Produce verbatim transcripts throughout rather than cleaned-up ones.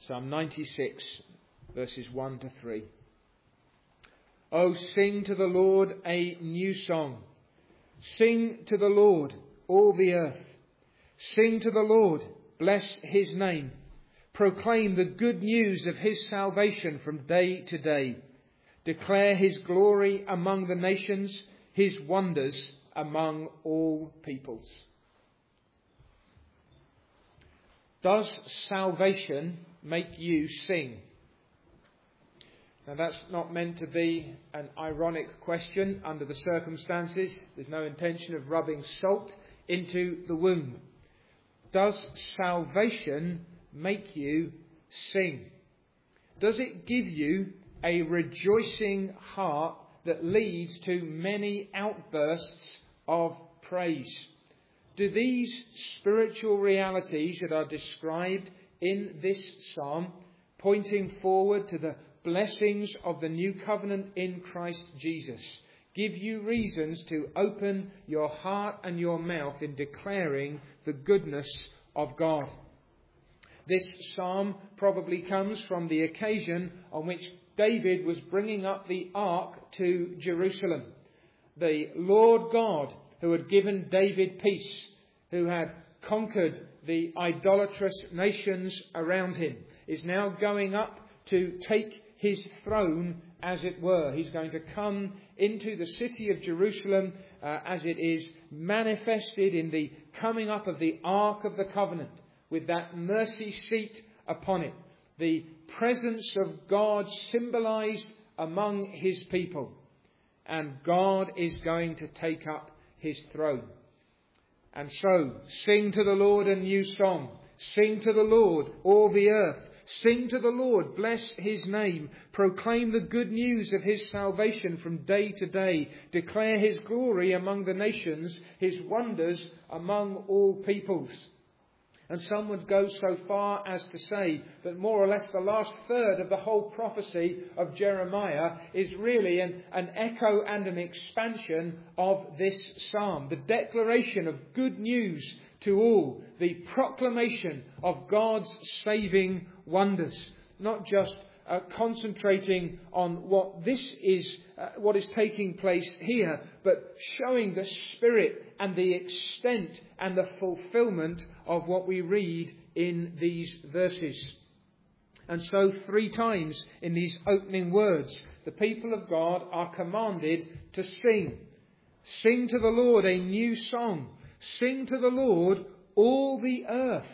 Psalm ninety-six, verses one to three. Oh, sing to the Lord a new song. Sing to the Lord, all the earth. Sing to the Lord, bless his name. Proclaim the good news of his salvation from day to day. Declare his glory among the nations, his wonders among all peoples. Does salvation make you sing? Now, that's not meant to be an ironic question under the circumstances. There's no intention of rubbing salt into the wound. Does salvation make you sing? Does it give you a rejoicing heart that leads to many outbursts of praise? Do these spiritual realities that are described in this psalm, pointing forward to the blessings of the new covenant in Christ Jesus, give you reasons to open your heart and your mouth in declaring the goodness of God? This psalm probably comes from the occasion on which David was bringing up the ark to Jerusalem. The Lord God, who had given David peace, who had conquered the idolatrous nations around him, is now going up to take his throne, as it were. He's going to come into the city of Jerusalem uh, as it is manifested in the coming up of the Ark of the Covenant, with that mercy seat upon it. The presence of God symbolised among his people. And God is going to take up his throne. And so, sing to the Lord a new song. Sing to the Lord, all the earth. Sing to the Lord, bless his name. Proclaim the good news of his salvation from day to day. Declare his glory among the nations, his wonders among all peoples. And some would go so far as to say that more or less the last third of the whole prophecy of Jeremiah is really an, an echo and an expansion of this psalm. The declaration of good news to all. The proclamation of God's saving wonders. Not just uh, concentrating on what this is, uh, what is taking place here, but showing the spirit and the extent and the fulfillment of what we read in these verses. And so three times in these opening words, the people of God are commanded to sing. Sing to the Lord a new song. Sing to the Lord, all the earth.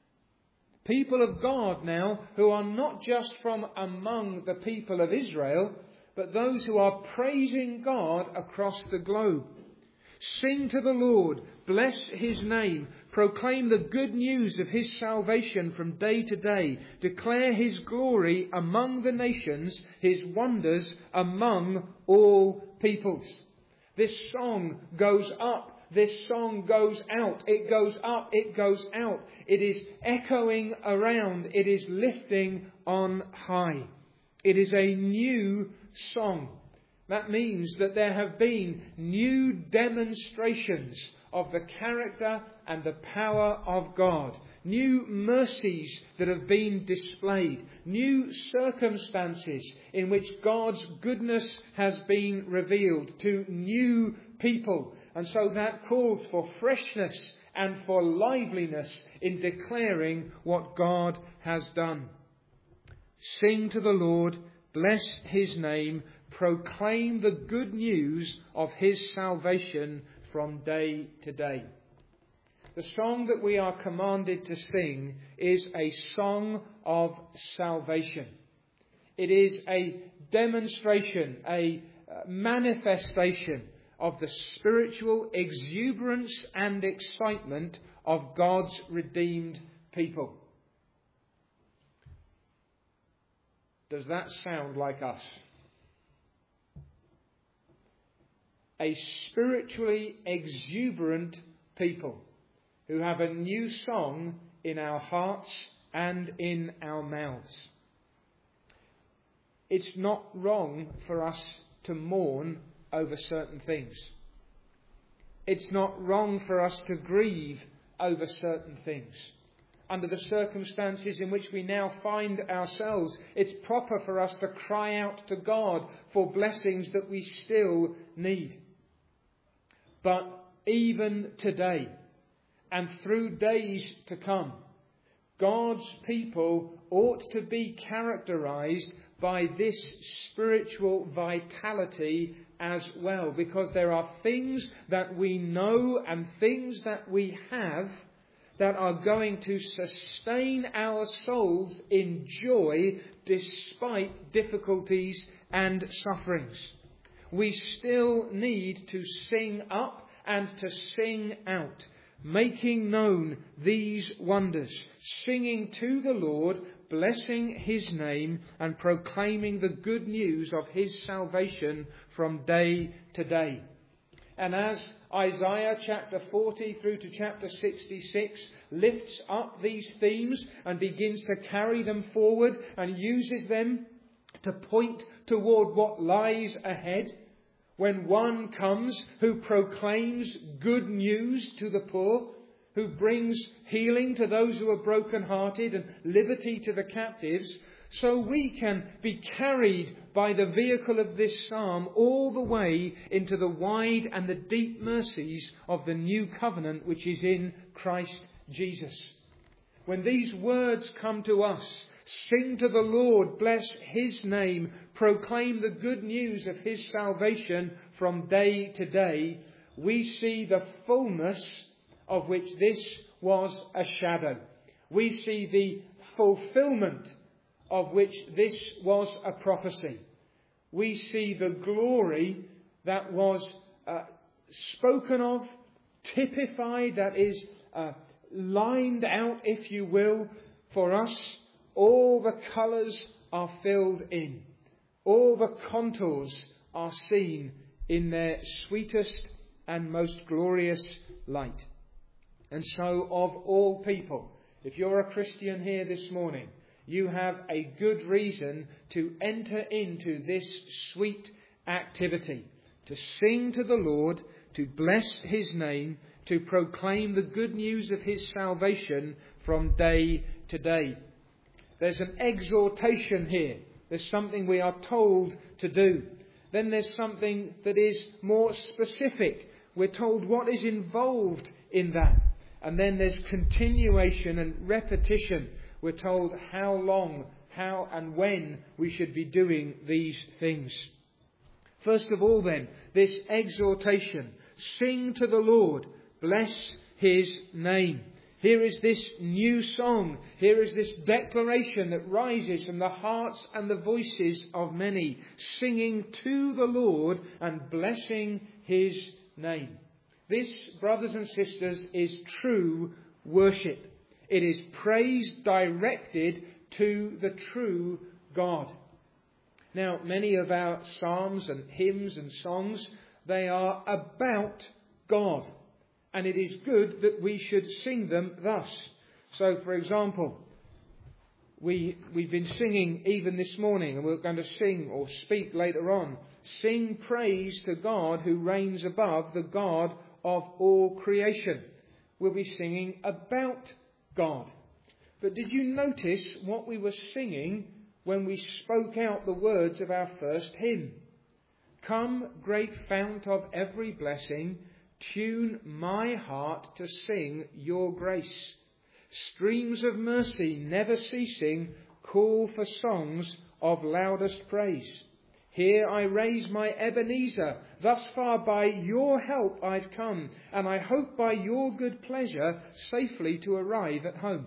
People of God now who are not just from among the people of Israel, but those who are praising God across the globe. Sing to the Lord, bless his name, proclaim the good news of his salvation from day to day, declare his glory among the nations, his wonders among all peoples. This song goes up. This song goes out. It goes up. It goes out. It is echoing around. It is lifting on high. It is a new song. That means that there have been new demonstrations of the character and the power of God. New mercies that have been displayed. New circumstances in which God's goodness has been revealed to new people. And so that calls for freshness and for liveliness in declaring what God has done. Sing to the Lord, bless his name, proclaim the good news of his salvation from day to day. The song that we are commanded to sing is a song of salvation. It is a demonstration, a manifestation of the spiritual exuberance and excitement of God's redeemed people. Does that sound like us? A spiritually exuberant people who have a new song in our hearts and in our mouths. It's not wrong for us to mourn over certain things. It's not wrong for us to grieve over certain things. under the circumstances in which we now find ourselves, it's proper for us to cry out to God for blessings that we still need. But even today, and through days to come, God's people ought to be characterized by this spiritual vitality as well, because there are things that we know and things that we have that are going to sustain our souls in joy despite difficulties and sufferings. We still need to sing up and to sing out, making known these wonders, singing to the Lord, blessing his name and proclaiming the good news of his salvation from day to day. And as Isaiah chapter forty through to chapter sixty-six lifts up these themes and begins to carry them forward and uses them to point toward what lies ahead, when one comes who proclaims good news to the poor, who brings healing to those who are brokenhearted and liberty to the captives, so we can be carried by the vehicle of this psalm all the way into the wide and the deep mercies of the new covenant which is in Christ Jesus. When these words come to us, sing to the Lord, bless his name, proclaim the good news of his salvation from day to day, we see the fullness of which this was a shadow. We see the fulfillment of which this was a prophecy. We see the glory that was uh, spoken of, typified, that is uh, lined out, if you will, for us. All the colours are filled in. All the contours are seen in their sweetest and most glorious light. And so of all people, if you're a Christian here this morning, you have a good reason to enter into this sweet activity, to sing to the Lord, to bless his name, to proclaim the good news of his salvation from day to day. There's an exhortation here. There's something we are told to do. Then there's something that is more specific. We're told what is involved in that. And then there's continuation and repetition. We're told how long, how and when we should be doing these things. First of all then, this exhortation. Sing to the Lord. Bless his name. Here is this new song. Here is this declaration that rises from the hearts and the voices of many, singing to the Lord and blessing his name. This, brothers and sisters, is true worship. It is praise directed to the true God. Now, many of our psalms and hymns and songs, they are about God. And it is good that we should sing them thus. So, for example, we, we've been singing even this morning, and we're going to sing or speak later on. Sing praise to God who reigns above, the God of all creation. We'll be singing about God. But did you notice what we were singing when we spoke out the words of our first hymn? Come, great fount of every blessing, tune my heart to sing your grace. Streams of mercy never ceasing, call for songs of loudest praise. Here I raise my Ebenezer, thus far by your help I've come, and I hope by your good pleasure safely to arrive at home.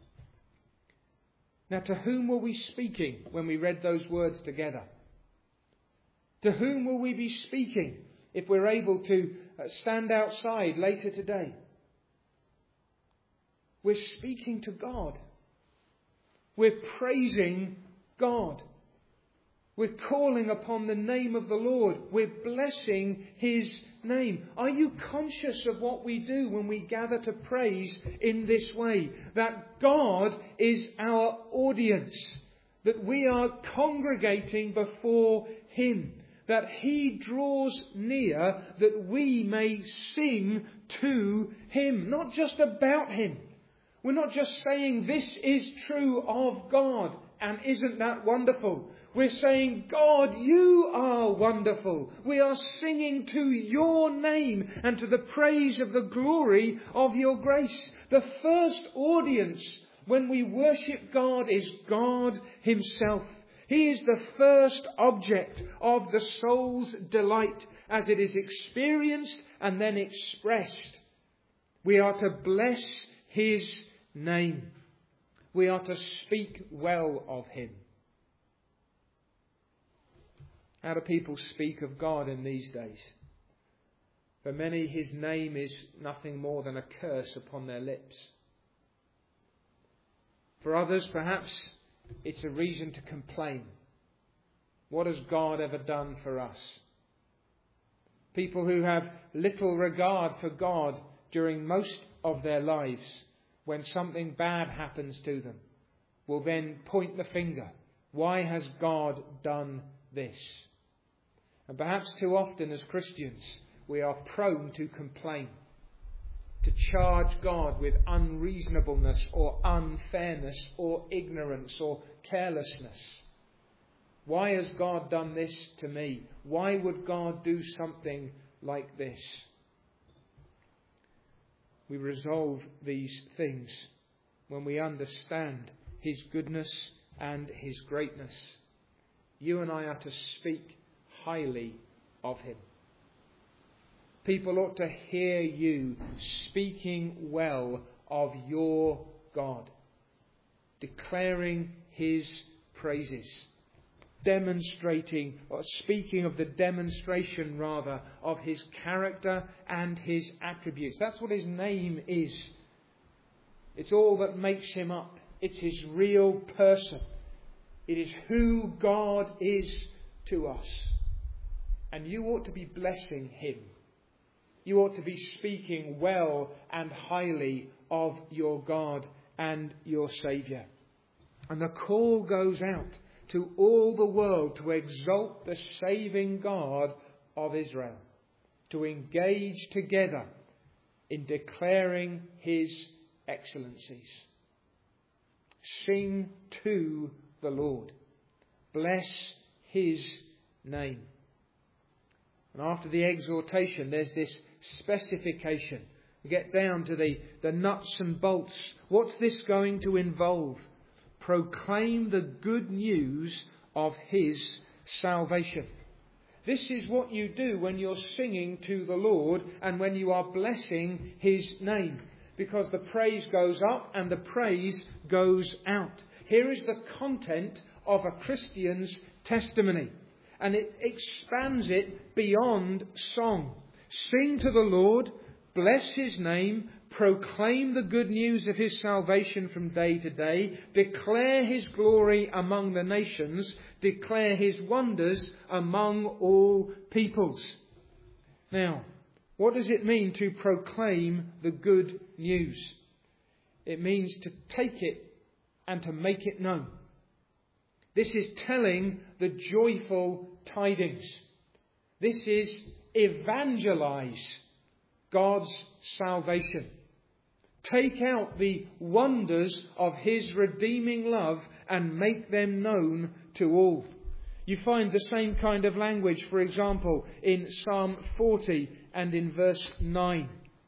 Now, to whom were we speaking when we read those words together? To whom will we be speaking if we're able to stand outside later today? We're speaking to God. We're praising God. We're calling upon the name of the Lord. We're blessing his name. Are you conscious of what we do when we gather to praise in this way? That God is our audience. That we are congregating before him. That he draws near that we may sing to him. Not just about him. We're not just saying this is true of God, and isn't that wonderful? We're saying, God, you are wonderful. We are singing to your name and to the praise of the glory of your grace. The first audience when we worship God is God himself. He is the first object of the soul's delight as it is experienced and then expressed. We are to bless his name. We are to speak well of him. How do people speak of God in these days? For many, his name is nothing more than a curse upon their lips. For others, perhaps it's a reason to complain. What has God ever done for us? People who have little regard for God during most of their lives, when something bad happens to them, will then point the finger. Why has God done this? And perhaps too often as Christians, we are prone to complain, to charge God with unreasonableness or unfairness or ignorance or carelessness. Why has God done this to me? Why would God do something like this? We resolve these things when we understand his goodness and his greatness. You and I are to speak highly of him. People ought to hear you speaking well of your God, declaring his praises, demonstrating, or speaking of the demonstration rather, of his character and his attributes. That's what his name is. It's all that makes him up. It's his real person. It is who God is to us. And you ought to be blessing him. You ought to be speaking well and highly of your God and your Saviour. And the call goes out to all the world to exalt the saving God of Israel, to engage together in declaring his excellencies. Sing to the Lord. Bless his name. And after the exhortation, there's this specification. We get down to the, the nuts and bolts. What's this going to involve? Proclaim the good news of his salvation. This is what you do when you're singing to the Lord and when you are blessing his name. Because the praise goes up and the praise goes out. Here is the content of a Christian's testimony. And it expands it beyond song. Sing to the Lord, bless his name, proclaim the good news of his salvation from day to day, declare his glory among the nations, declare his wonders among all peoples. Now, what does it mean to proclaim the good news? It means to take it and to make it known. This is telling the joyful tidings. This is evangelize God's salvation. Take out the wonders of his redeeming love and make them known to all. You find the same kind of language, for example, in Psalm forty and in verse nine.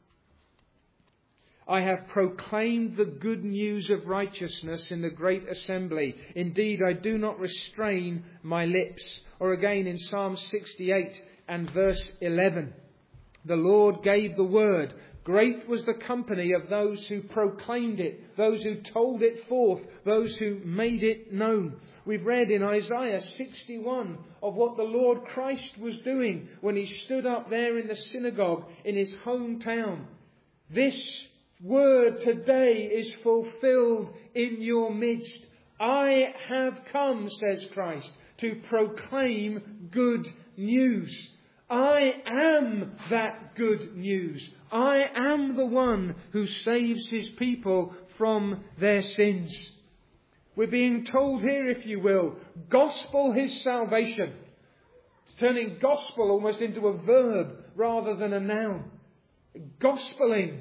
I have proclaimed the good news of righteousness in the great assembly. Indeed, I do not restrain my lips. Or again in Psalm sixty-eight and verse eleven. The Lord gave the word. Great was the company of those who proclaimed it, those who told it forth, those who made it known. We've read in Isaiah sixty-one of what the Lord Christ was doing when he stood up there in the synagogue in his hometown. This word today is fulfilled in your midst. I have come, says Christ, to proclaim good news. I am that good news. I am the one who saves his people from their sins. We're being told here, if you will, gospel his salvation. It's turning gospel almost into a verb rather than a noun. Gospeling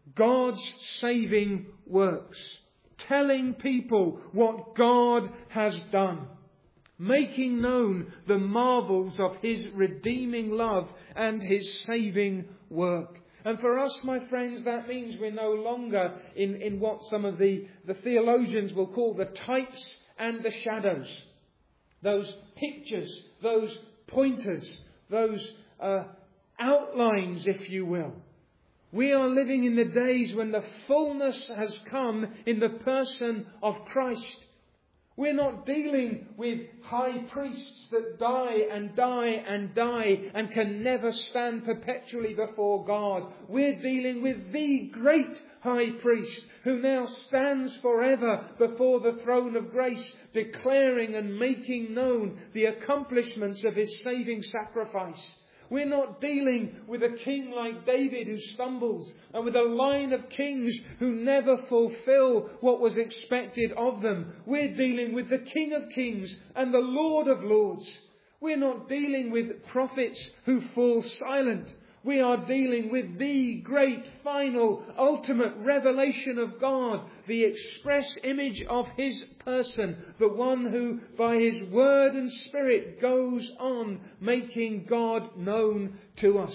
God's saving works, telling people what God has done, making known the marvels of His redeeming love and His saving work. And for us, my friends, that means we're no longer in, in what some of the, the theologians will call the types and the shadows. Those pictures, those pointers, those uh, outlines, if you will. We are living in the days when the fullness has come in the person of Christ. We're not dealing with high priests that die and die and die and can never stand perpetually before God. We're dealing with the great high priest who now stands forever before the throne of grace, declaring and making known the accomplishments of His saving sacrifice. We're not dealing with a king like David who stumbles, and with a line of kings who never fulfill what was expected of them. We're dealing with the King of Kings and the Lord of Lords. We're not dealing with prophets who fall silent. We are dealing with the great, final, ultimate revelation of God, the express image of His person, the one who, by His word and spirit, goes on making God known to us.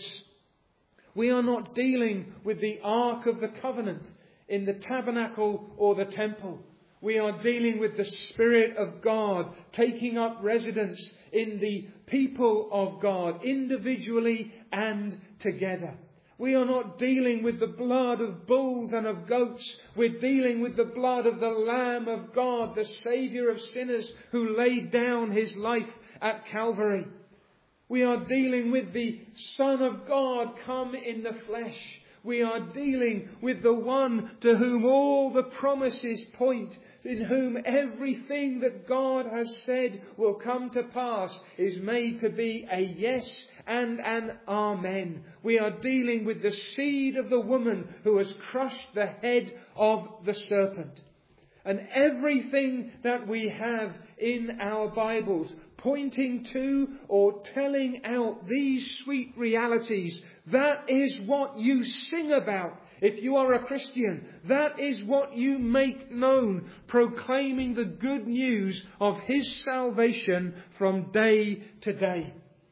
We are not dealing with the Ark of the Covenant in the tabernacle or the temple. We are dealing with the Spirit of God taking up residence in the people of God, individually and together. We are not dealing with the blood of bulls and of goats. We're dealing with the blood of the Lamb of God, the Saviour of sinners, who laid down His life at Calvary. We are dealing with the Son of God come in the flesh. We are dealing with the one to whom all the promises point, in whom everything that God has said will come to pass is made to be a yes and an amen. We are dealing with the seed of the woman who has crushed the head of the serpent. And everything that we have in our Bibles pointing to or telling out these sweet realities, that is what you sing about. If you are a Christian, that is what you make known, proclaiming the good news of His salvation from day to day.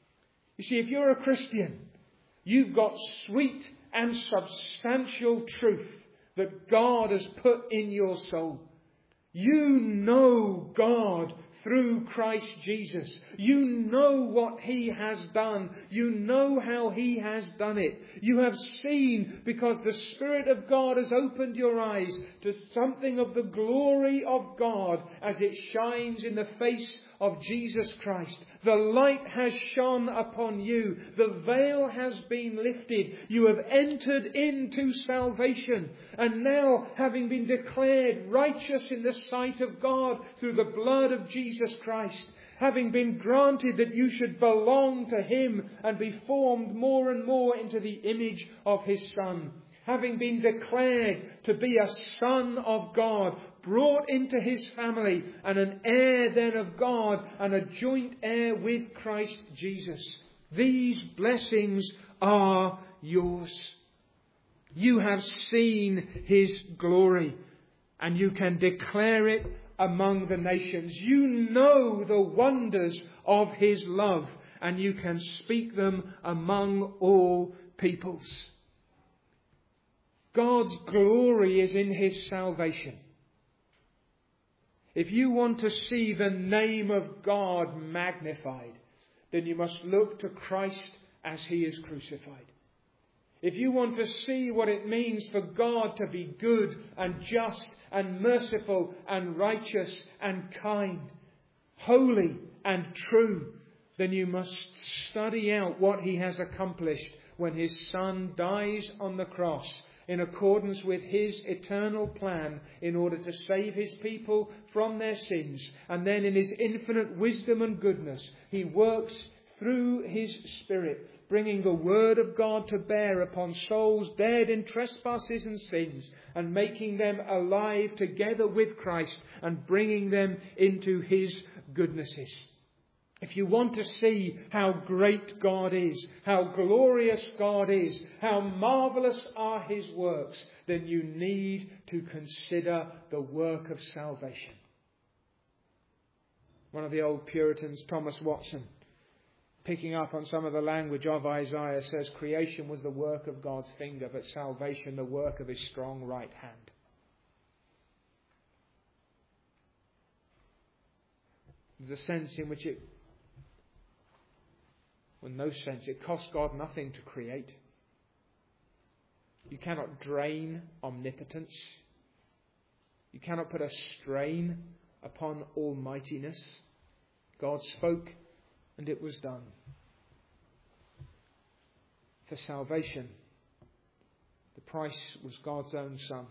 You see, if you're a Christian, you've got sweet and substantial truth that God has put in your soul. You know God through Christ Jesus. You know what He has done. You know how He has done it. You have seen, because the Spirit of God has opened your eyes to something of the glory of God as it shines in the face of Jesus Christ. The light has shone upon you. The veil has been lifted. You have entered into salvation. And now, having been declared righteous in the sight of God through the blood of Jesus Christ, having been granted that you should belong to Him and be formed more and more into the image of His Son, having been declared to be a son of God, brought into His family, and an heir then of God, and a joint heir with Christ Jesus. These blessings are yours. You have seen His glory, and you can declare it among the nations. You know the wonders of His love, and you can speak them among all peoples. God's glory is in His salvation. If you want to see the name of God magnified, then you must look to Christ as He is crucified. If you want to see what it means for God to be good and just and merciful and righteous and kind, holy and true, then you must study out what He has accomplished when His Son dies on the cross in accordance with His eternal plan in order to save His people from their sins. And then in His infinite wisdom and goodness, He works through His Spirit, bringing the Word of God to bear upon souls dead in trespasses and sins, and making them alive together with Christ and bringing them into His goodnesses. If you want to see how great God is, how glorious God is, how marvellous are his works, then you need to consider the work of salvation. One of the old Puritans, Thomas Watson, picking up on some of the language of Isaiah, says creation was the work of God's finger, but salvation the work of his strong right hand. There's a sense in which it, well, no sense, it costs God nothing to create. You cannot drain omnipotence. You cannot put a strain upon almightiness. God spoke and it was done. For salvation, the price was God's own Son.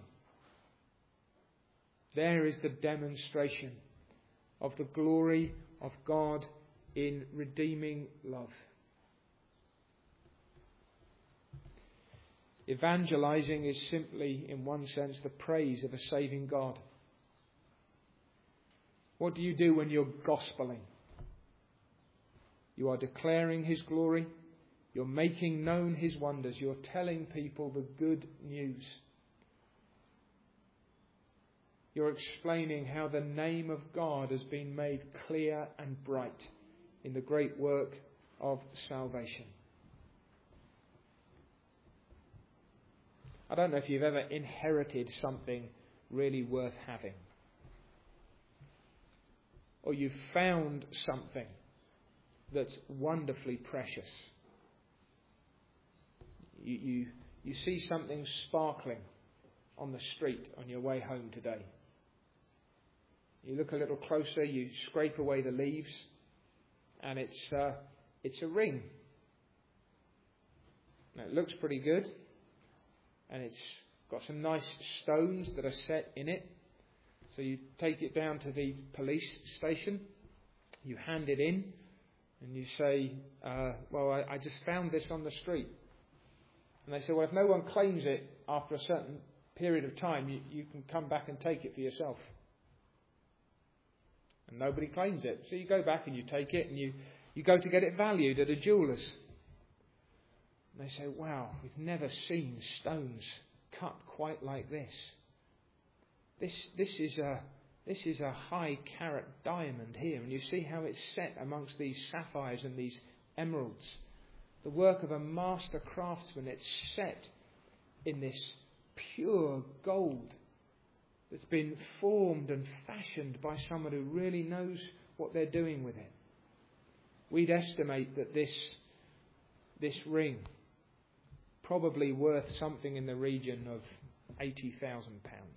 There is the demonstration of the glory of God in redeeming love. Evangelizing is simply, in one sense, the praise of a saving God. What do you do when you're gospeling? You are declaring his glory. You're making known his wonders. You're telling people the good news. You're explaining how the name of God has been made clear and bright in the great work of salvation. I don't know if you've ever inherited something really worth having. Or you've found something that's wonderfully precious. You, you, you see something sparkling on the street on your way home today. You look a little closer, you scrape away the leaves, and it's uh, it's a ring. Now, it looks pretty good, and it's got some nice stones that are set in it. So you take it down to the police station, you hand it in, and you say, uh, well, I, I just found this on the street. And they say, well, if no one claims it after a certain period of time, you, you can come back and take it for yourself. And nobody claims it. So you go back and you take it and you, you go to get it valued at a jeweller's. And they say, wow, we've never seen stones cut quite like this. This this is a this is a high carat diamond here, and you see how it's set amongst these sapphires and these emeralds. The work of a master craftsman. It's set in this pure gold that's been formed and fashioned by someone who really knows what they're doing with it. We'd estimate that this this ring probably worth something in the region of eighty thousand pounds.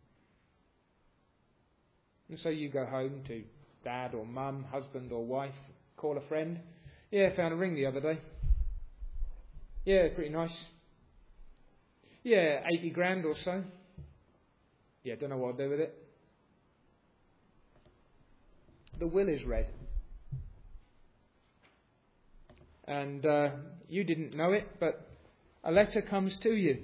And so you go home to dad or mum, husband or wife, call a friend. Yeah, I found a ring the other day. Yeah, pretty nice. Yeah, eighty grand or so. Yeah, don't know what I'll do with it. The will is read. And uh, you didn't know it, but a letter comes to you.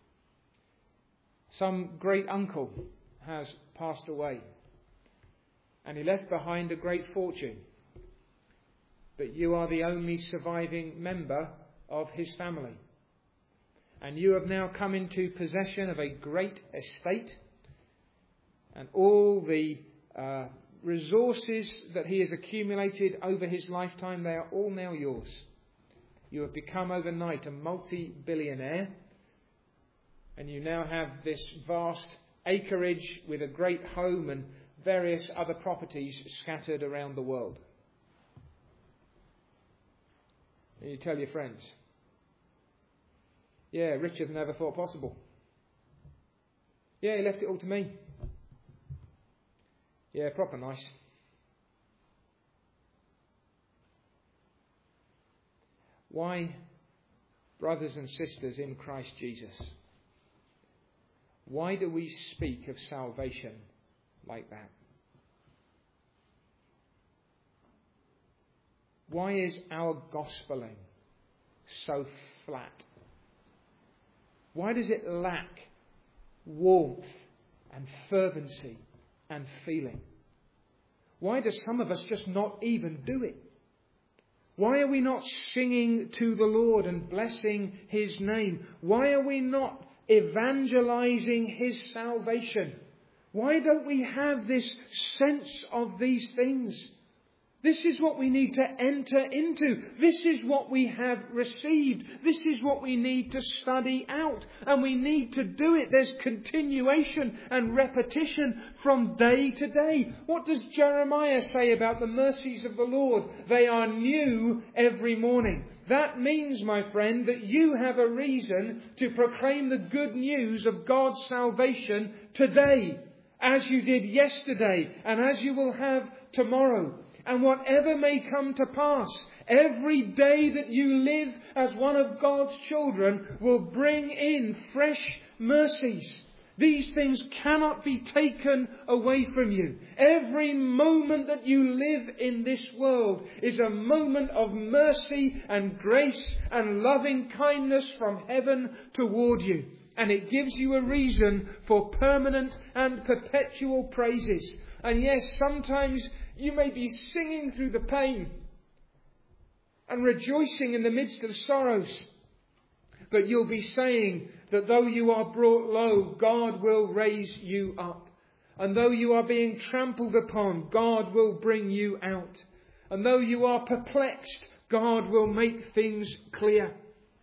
Some great uncle has passed away. And he left behind a great fortune. But you are the only surviving member of his family. And you have now come into possession of a great estate. And all the uh, resources that he has accumulated over his lifetime, they are all now yours. You have become overnight a multi-billionaire. And you now have this vast acreage with a great home and various other properties scattered around the world. And you tell your friends, yeah, richer than ever thought possible. Yeah, he left it all to me. Yeah, proper nice. Why, brothers and sisters in Christ Jesus, why do we speak of salvation like that? Why is our gospeling so flat? Why does it lack warmth and fervency and feeling? Why do some of us just not even do it? Why are we not singing to the Lord and blessing His name? Why are we not evangelizing His salvation? Why don't we have this sense of these things? This is what we need to enter into. This is what we have received. This is what we need to study out. And we need to do it. There's continuation and repetition from day to day. What does Jeremiah say about the mercies of the Lord? They are new every morning. That means, my friend, that you have a reason to proclaim the good news of God's salvation today, as you did yesterday and as you will have tomorrow. And whatever may come to pass, every day that you live as one of God's children will bring in fresh mercies. These things cannot be taken away from you. Every moment that you live in this world is a moment of mercy and grace and loving kindness from heaven toward you. And it gives you a reason for permanent and perpetual praises. And yes, sometimes you may be singing through the pain and rejoicing in the midst of sorrows. But you'll be saying that though you are brought low, God will raise you up. And though you are being trampled upon, God will bring you out. And though you are perplexed, God will make things clear.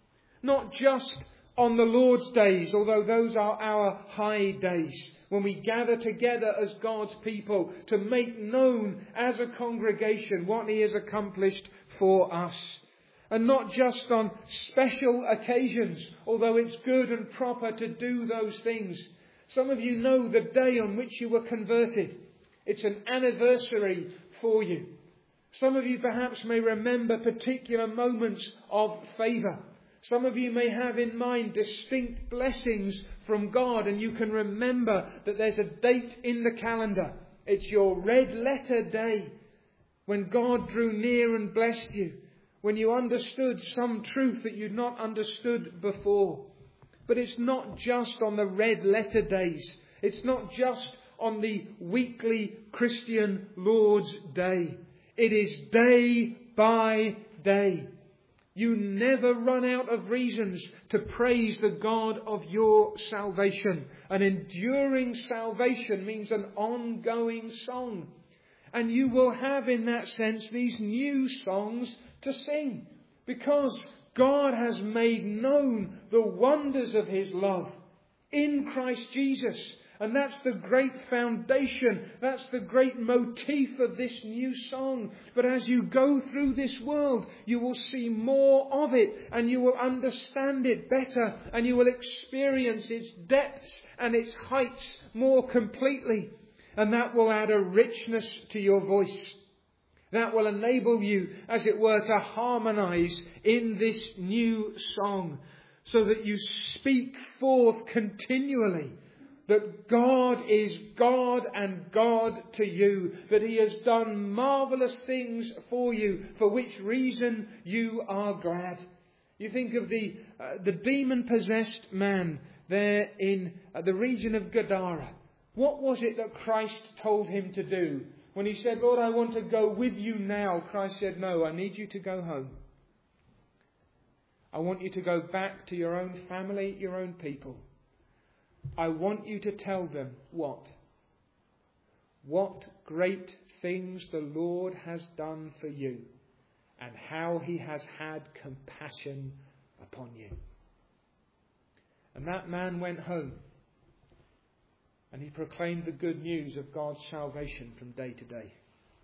Not just on the Lord's days, although those are our high days, when we gather together as God's people to make known as a congregation what He has accomplished for us. And not just on special occasions, although it's good and proper to do those things. Some of you know the day on which you were converted. It's an anniversary for you. Some of you perhaps may remember particular moments of favour. Some of you may have in mind distinct blessings from God, and you can remember that there's a date in the calendar. It's your red letter day when God drew near and blessed you, when you understood some truth that you'd not understood before. But it's not just on the red letter days. It's not just on the weekly Christian Lord's Day. It is day by day. You never run out of reasons to praise the God of your salvation. An enduring salvation means an ongoing song. And you will have in that sense these new songs to sing. Because God has made known the wonders of His love in Christ Jesus. And that's the great foundation. That's the great motif of this new song. But as you go through this world, you will see more of it and you will understand it better and you will experience its depths and its heights more completely. And that will add a richness to your voice. That will enable you, as it were, to harmonize in this new song so that you speak forth continually that God is God and God to you, that He has done marvellous things for you, for which reason you are glad. You think of the uh, the demon-possessed man there in uh, the region of Gadara. What was it that Christ told him to do? When he said, Lord, I want to go with you now, Christ said, no, I need you to go home. I want you to go back to your own family, your own people. I want you to tell them what? What great things the Lord has done for you and how He has had compassion upon you. And that man went home and he proclaimed the good news of God's salvation from day to day.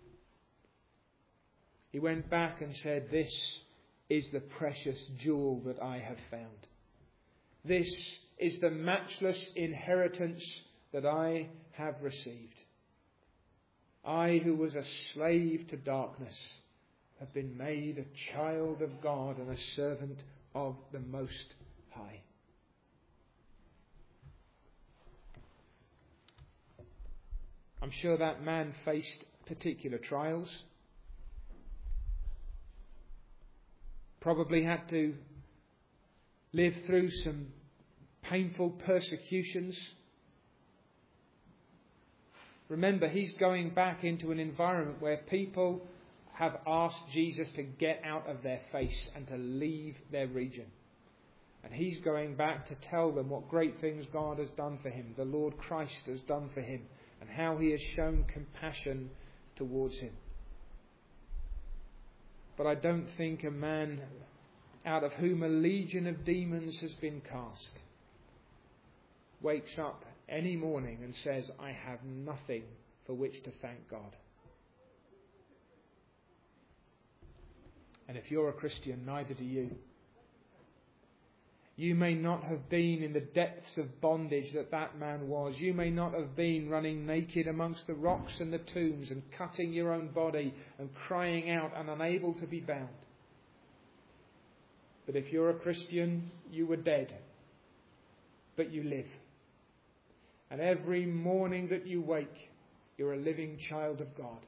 He went back and said, this is the precious jewel that I have found. This is the matchless inheritance that I have received. I, who was a slave to darkness, have been made a child of God and a servant of the Most High. I'm sure that man faced particular trials. Probably had to live through some painful persecutions. Remember, he's going back into an environment where people have asked Jesus to get out of their face and to leave their region. And he's going back to tell them what great things God has done for him, the Lord Christ has done for him, and how he has shown compassion towards him. But I don't think a man out of whom a legion of demons has been cast wakes up any morning and says, I have nothing for which to thank God. And if you're a Christian, neither do you. You may not have been in the depths of bondage that that man was. You may not have been running naked amongst the rocks and the tombs and cutting your own body and crying out and unable to be bound. But if you're a Christian, you were dead, but you live. And every morning that you wake, you're a living child of God.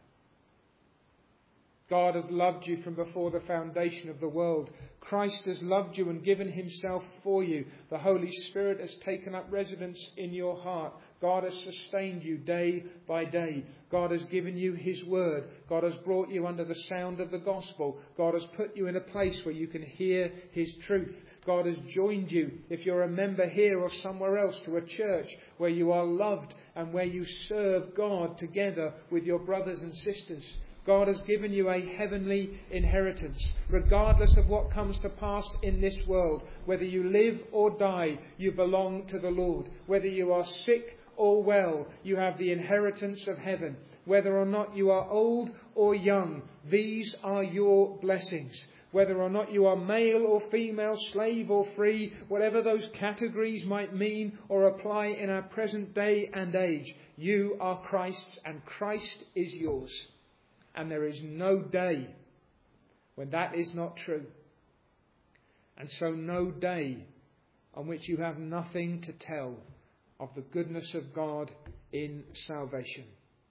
God has loved you from before the foundation of the world. Christ has loved you and given himself for you. The Holy Spirit has taken up residence in your heart. God has sustained you day by day. God has given you his word. God has brought you under the sound of the gospel. God has put you in a place where you can hear his truth. God has joined you, if you're a member here or somewhere else, to a church where you are loved and where you serve God together with your brothers and sisters. God has given you a heavenly inheritance. Regardless of what comes to pass in this world, whether you live or die, you belong to the Lord. Whether you are sick or well, you have the inheritance of heaven. Whether or not you are old or young, these are your blessings. Whether or not you are male or female, slave or free, whatever those categories might mean or apply in our present day and age, you are Christ's and Christ is yours. And there is no day when that is not true. And so no day on which you have nothing to tell of the goodness of God in salvation.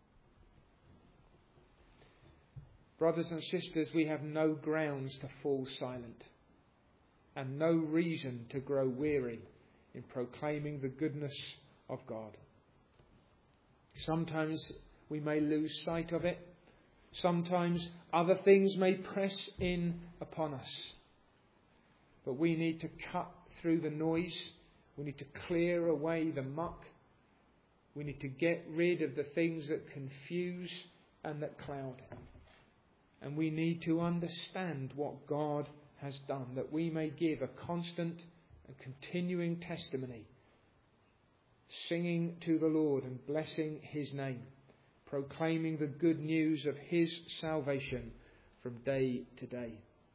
Brothers and sisters, we have no grounds to fall silent and no reason to grow weary in proclaiming the goodness of God. Sometimes we may lose sight of it. Sometimes other things may press in upon us. But we need to cut through the noise. We need to clear away the muck. We need to get rid of the things that confuse and that cloud. And we need to understand what God has done, that we may give a constant and continuing testimony, singing to the Lord and blessing his name, proclaiming the good news of his salvation from day to day.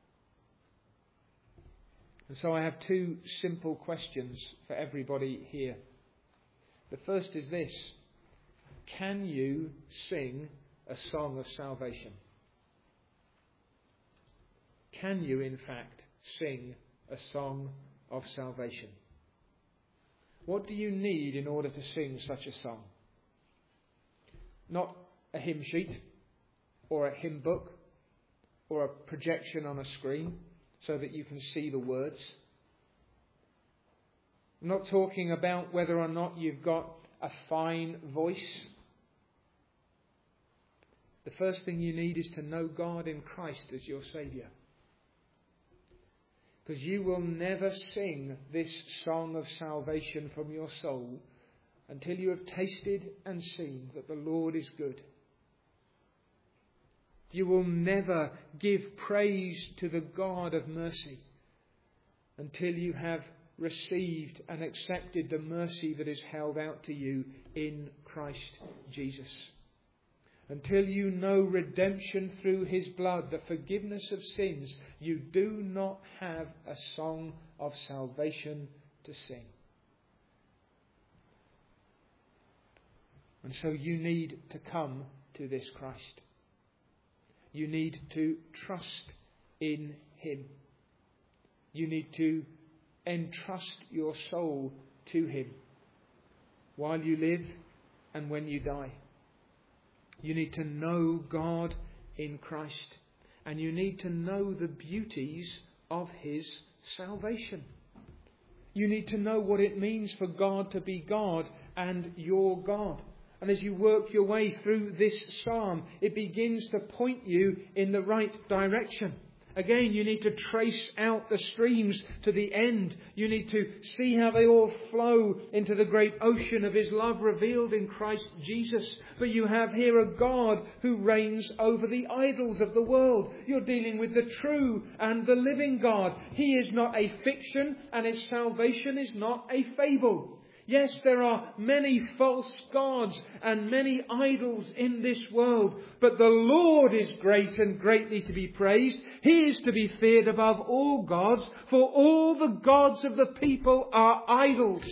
And so I have two simple questions for everybody here. The first is this: can you sing a song of salvation? Can you, in fact, sing a song of salvation? What do you need in order to sing such a song? Not a hymn sheet or a hymn book or a projection on a screen so that you can see the words. I'm not talking about whether or not you've got a fine voice. The first thing you need is to know God in Christ as your Saviour. Because you will never sing this song of salvation from your soul until you have tasted and seen that the Lord is good. You will never give praise to the God of mercy until you have received and accepted the mercy that is held out to you in Christ Jesus. Until you know redemption through his blood, the forgiveness of sins, you do not have a song of salvation to sing. And so you need to come to this Christ. You need to trust in him. You need to entrust your soul to him while you live and when you die. You need to know God in Christ. And you need to know the beauties of his salvation. You need to know what it means for God to be God and your God. And as you work your way through this psalm, it begins to point you in the right direction. Again, you need to trace out the streams to the end. You need to see how they all flow into the great ocean of His love revealed in Christ Jesus. But you have here a God who reigns over the idols of the world. You're dealing with the true and the living God. He is not a fiction, and His salvation is not a fable. Yes, there are many false gods and many idols in this world, but the Lord is great and greatly to be praised. He is to be feared above all gods, for all the gods of the people are idols.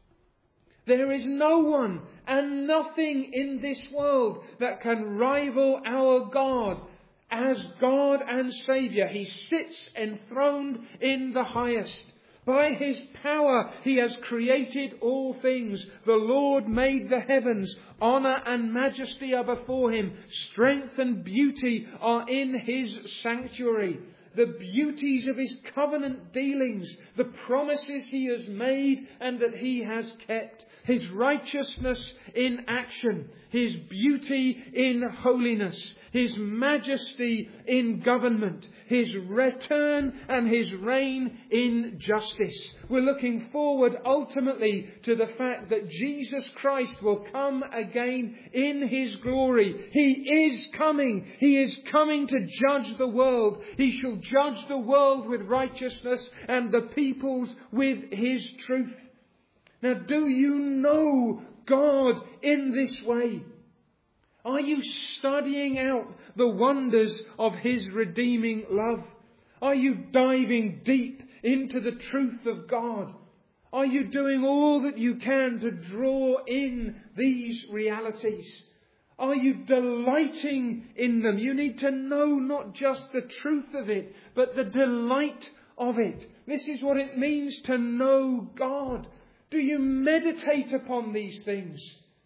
There is no one and nothing in this world that can rival our God as God and Saviour. He sits enthroned in the highest. By His power He has created all things. The Lord made the heavens. Honour and majesty are before Him. Strength and beauty are in His sanctuary. The beauties of His covenant dealings, the promises He has made and that He has kept. His righteousness in action, His beauty in holiness, His majesty in government, His return and His reign in justice. We're looking forward ultimately to the fact that Jesus Christ will come again in His glory. He is coming. He is coming to judge the world. He shall judge the world with righteousness and the peoples with His truth. Now, do you know God in this way? Are you studying out the wonders of His redeeming love? Are you diving deep into the truth of God? Are you doing all that you can to draw in these realities? Are you delighting in them? You need to know not just the truth of it, but the delight of it. This is what it means to know God. Do you meditate upon these things?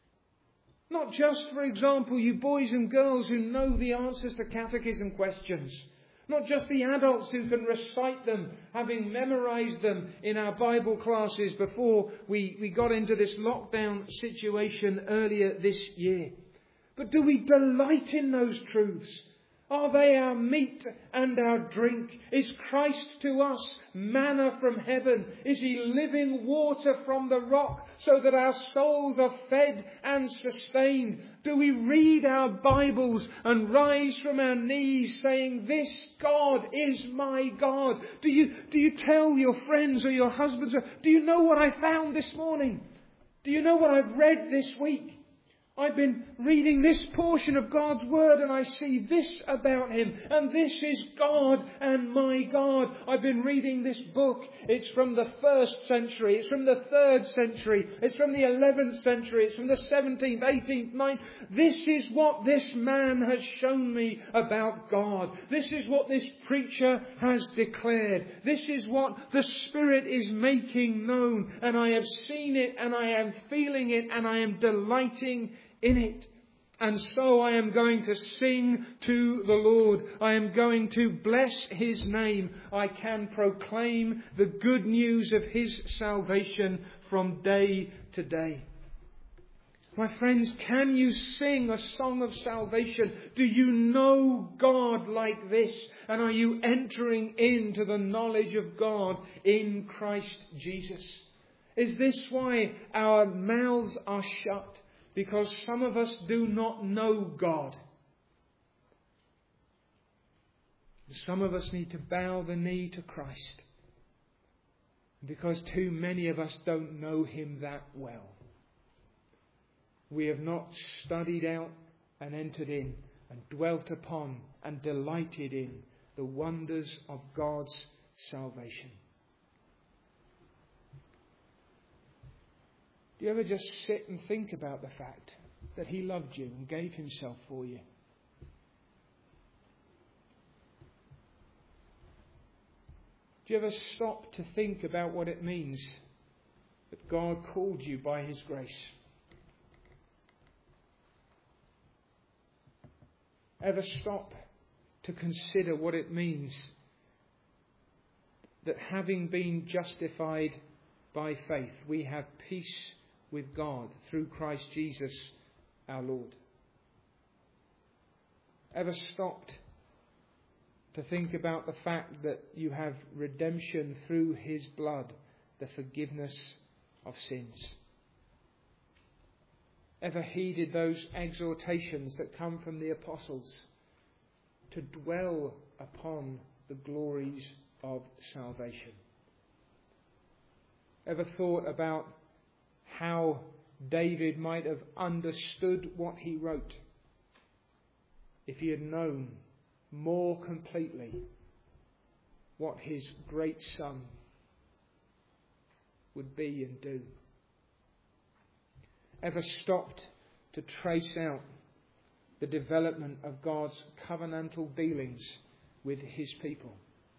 Not just, for example, you boys and girls who know the answers to catechism questions. Not just the adults who can recite them, having memorised them in our Bible classes before we, we got into this lockdown situation earlier this year. But do we delight in those truths? Are they our meat and our drink? Is Christ to us manna from heaven? Is He living water from the rock so that our souls are fed and sustained? Do we read our Bibles and rise from our knees saying, "This God is my God"? Do you, do you tell your friends or your husbands, do you know what I found this morning? Do you know what I've read this week? I've been reading this portion of God's Word and I see this about Him. And this is God and my God. I've been reading this book. It's from the first century. It's from the third century. It's from the eleventh century. It's from the seventeenth, eighteenth, ninth. This is what this man has shown me about God. This is what this preacher has declared. This is what the Spirit is making known. And I have seen it and I am feeling it and I am delighting in it. And so I am going to sing to the Lord. I am going to bless His name. I can proclaim the good news of His salvation from day to day. My friends, can you sing a song of salvation? Do you know God like this? And are you entering into the knowledge of God in Christ Jesus? Is this why our mouths are shut? Because some of us do not know God. Some of us need to bow the knee to Christ. Because too many of us don't know Him that well. We have not studied out and entered in and dwelt upon and delighted in the wonders of God's salvation. Do you ever just sit and think about the fact that He loved you and gave Himself for you? Do you ever stop to think about what it means that God called you by His grace? Ever stop to consider what it means that having been justified by faith, we have peace with God through Christ Jesus our Lord? Ever stopped to think about the fact that you have redemption through his blood, the forgiveness of sins? Ever heeded those exhortations that come from the apostles to dwell upon the glories of salvation? Ever thought about how David might have understood what he wrote if he had known more completely what his great Son would be and do? Ever stopped to trace out the development of God's covenantal dealings with his people?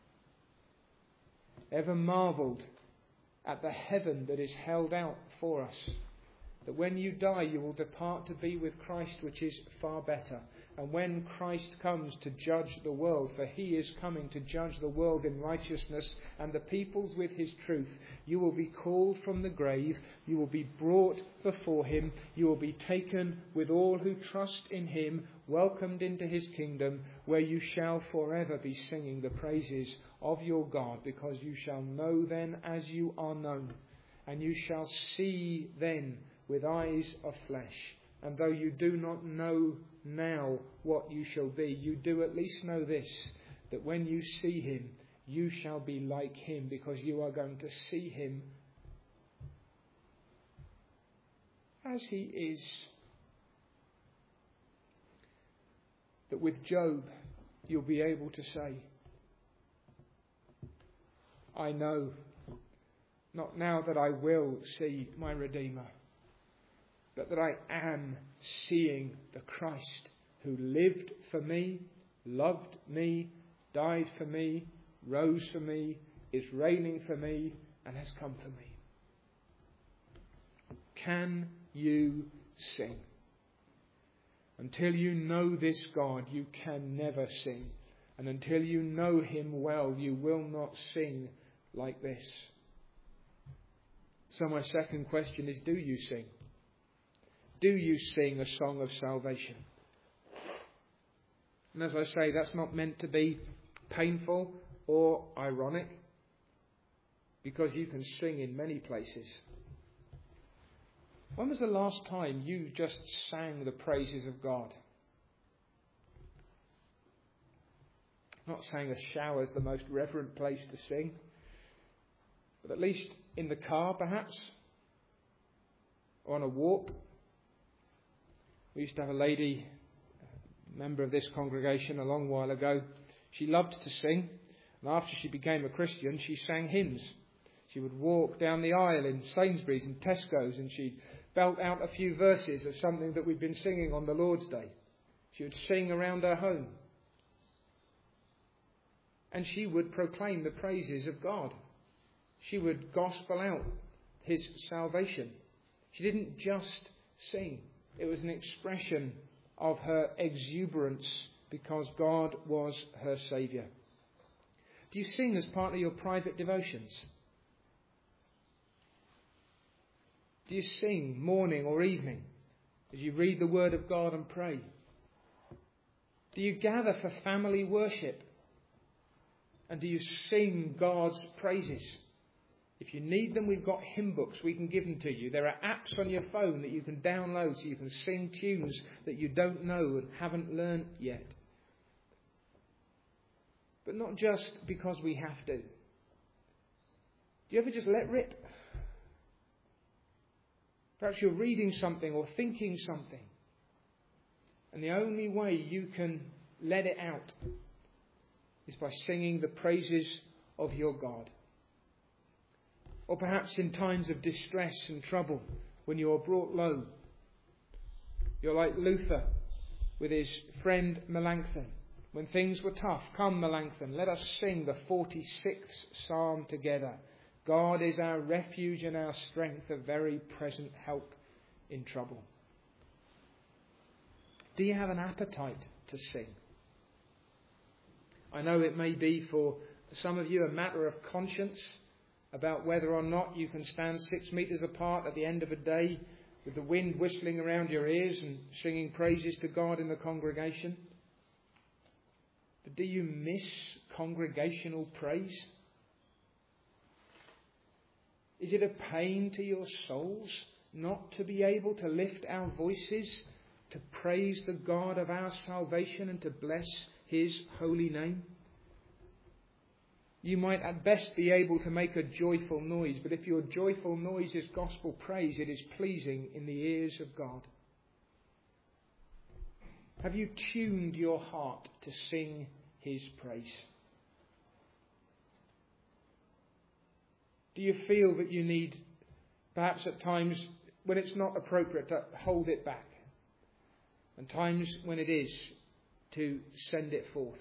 Ever marvelled at the heaven that is held out for us? That when you die, you will depart to be with Christ, which is far better. And when Christ comes to judge the world, for he is coming to judge the world in righteousness and the peoples with his truth, you will be called from the grave, you will be brought before him, you will be taken with all who trust in him, welcomed into his kingdom, where you shall forever be singing the praises of your God, because you shall know then as you are known, and you shall see then with eyes of flesh. And though you do not know now what you shall be, you do at least know this, that when you see him, you shall be like him, because you are going to see him as he is. That with Job, you'll be able to say, I know, not now that I will see my Redeemer, but that I am seeing the Christ who lived for me, loved me, died for me, rose for me, is reigning for me, and has come for me. Can you sing? Until you know this God, you can never sing. And until you know him well, you will not sing like this. So my second question is, do you sing? Do you sing a song of salvation? And as I say, that's not meant to be painful or ironic, because you can sing in many places. When was the last time you just sang the praises of God? I'm not saying a shower is the most reverent place to sing, but at least in the car perhaps, or on a walk. We used to have a lady, a member of this congregation a long while ago. She loved to sing, and after she became a Christian, she sang hymns. She would walk down the aisle in Sainsbury's and Tesco's, and she'd belt out a few verses of something that we'd been singing on the Lord's Day. She would sing around her home. And she would proclaim the praises of God. She would gospel out his salvation. She didn't just sing. It was an expression of her exuberance because God was her Saviour. Do you sing as part of your private devotions? Do you sing morning or evening as you read the Word of God and pray? Do you gather for family worship? And do you sing God's praises? If you need them, we've got hymn books. We can give them to you. There are apps on your phone that you can download so you can sing tunes that you don't know and haven't learnt yet. But not just because we have to. Do you ever just let rip? Perhaps you're reading something or thinking something, and the only way you can let it out is by singing the praises of your God. Or perhaps in times of distress and trouble, when you are brought low, you're like Luther with his friend Melanchthon. When things were tough, come Melanchthon, let us sing the forty-sixth Psalm together. God is our refuge and our strength, a very present help in trouble. Do you have an appetite to sing? I know it may be for some of you a matter of conscience about whether or not you can stand six metres apart at the end of a day with the wind whistling around your ears and singing praises to God in the congregation? But do you miss congregational praise? Is it a pain to your souls not to be able to lift our voices to praise the God of our salvation and to bless his holy name? You might at best be able to make a joyful noise, but if your joyful noise is gospel praise, it is pleasing in the ears of God. Have you tuned your heart to sing his praise? Do you feel that you need, perhaps at times when it's not appropriate, to hold it back, and times when it is, to send it forth?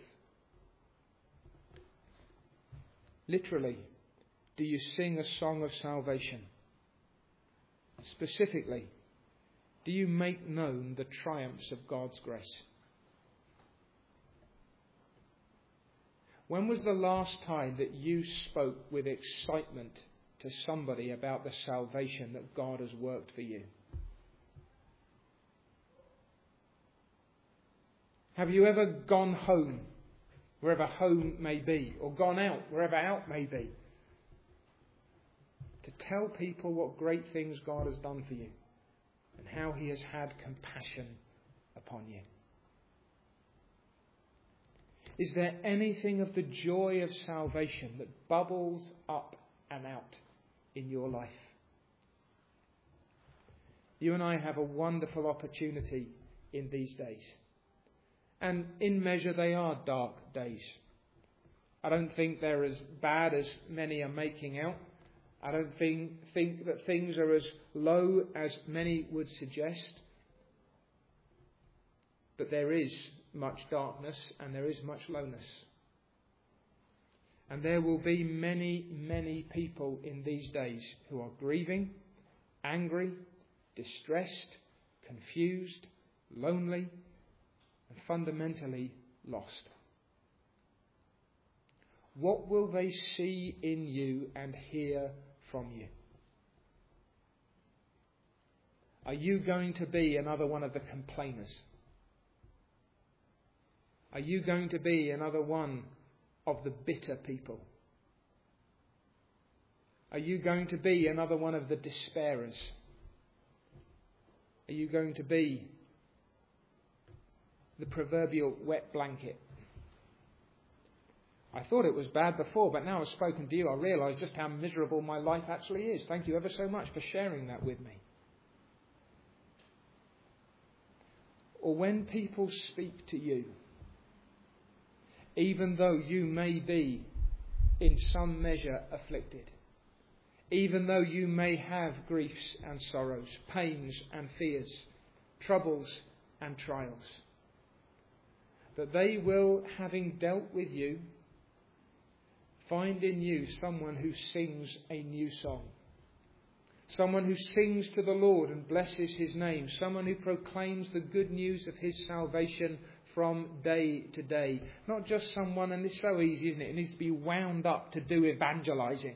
Literally, do you sing a song of salvation? Specifically, do you make known the triumphs of God's grace? When was the last time that you spoke with excitement to somebody about the salvation that God has worked for you? Have you ever gone home, wherever home may be, or gone out, wherever out may be, to tell people what great things God has done for you and how he has had compassion upon you? Is there anything of the joy of salvation that bubbles up and out in your life? You and I have a wonderful opportunity in these days. And in measure they are dark days. I don't think they're as bad as many are making out. I don't think, think that things are as low as many would suggest. But there is much darkness and there is much lowness. And there will be many, many people in these days who are grieving, angry, distressed, confused, lonely, and fundamentally lost. What will they see in you and hear from you? Are you going to be another one of the complainers? Are you going to be another one of the bitter people? Are you going to be another one of the despairers? Are you going to be the proverbial wet blanket? I thought it was bad before, but now I've spoken to you, I realise just how miserable my life actually is. Thank you ever so much for sharing that with me. Or when people speak to you, even though you may be in some measure afflicted, even though you may have griefs and sorrows, pains and fears, troubles and trials, that they will, having dealt with you, find in you someone who sings a new song. Someone who sings to the Lord and blesses his name. Someone who proclaims the good news of his salvation from day to day. Not just someone, and it's so easy, isn't it? It needs to be wound up to do evangelizing.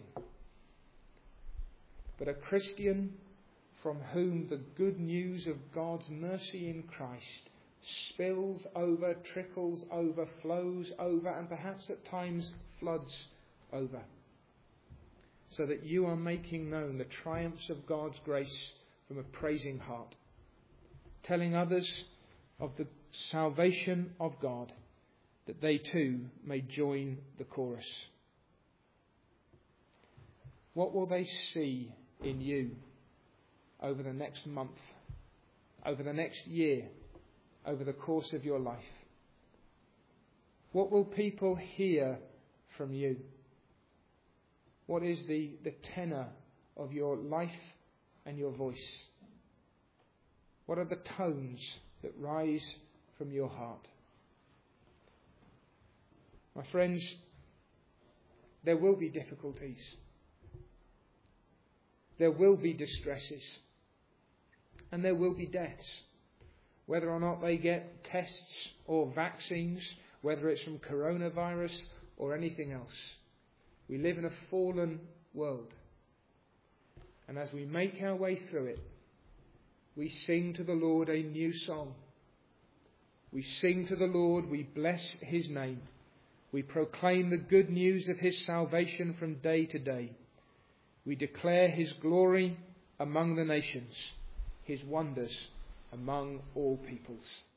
But a Christian from whom the good news of God's mercy in Christ spills over, trickles over, flows over, and perhaps at times floods over. So that you are making known the triumphs of God's grace from a praising heart. Telling others of the salvation of God, that they too may join the chorus. What will they see in you over the next month, over the next year, over the course of your life? What will people hear from you? What is the, the tenor of your life and your voice? What are the tones that rise from your heart? My friends, there will be difficulties. There will be distresses. And there will be deaths. Whether or not they get tests or vaccines, whether it's from coronavirus or anything else. We live in a fallen world. And as we make our way through it, we sing to the Lord a new song. We sing to the Lord, we bless his name. We proclaim the good news of his salvation from day to day. We declare his glory among the nations, his wonders among all peoples.